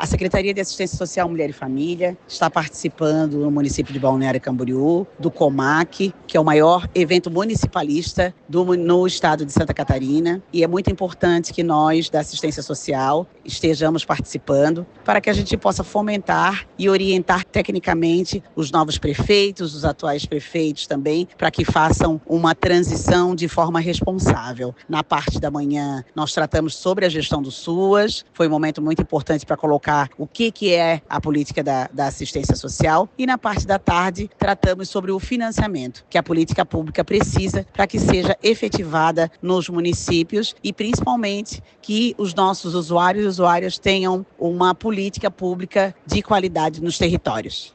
A Secretaria de Assistência Social, Mulher e Família está participando no município de Balneário Camboriú, do COMAC, que é o maior evento municipalista no estado de Santa Catarina. E é muito importante que nós, da assistência social, estejamos participando para que a gente possa fomentar e orientar tecnicamente os novos prefeitos, os atuais prefeitos também, para que façam uma transição de forma responsável. Na parte da manhã, nós tratamos sobre a gestão do SUAS, foi um momento muito importante para colocar o que é a política da assistência social, e na parte da tarde, tratamos sobre o financiamento que a política pública precisa para que seja efetivada nos municípios e principalmente que os nossos usuários e usuárias tenham uma política pública de qualidade nos territórios.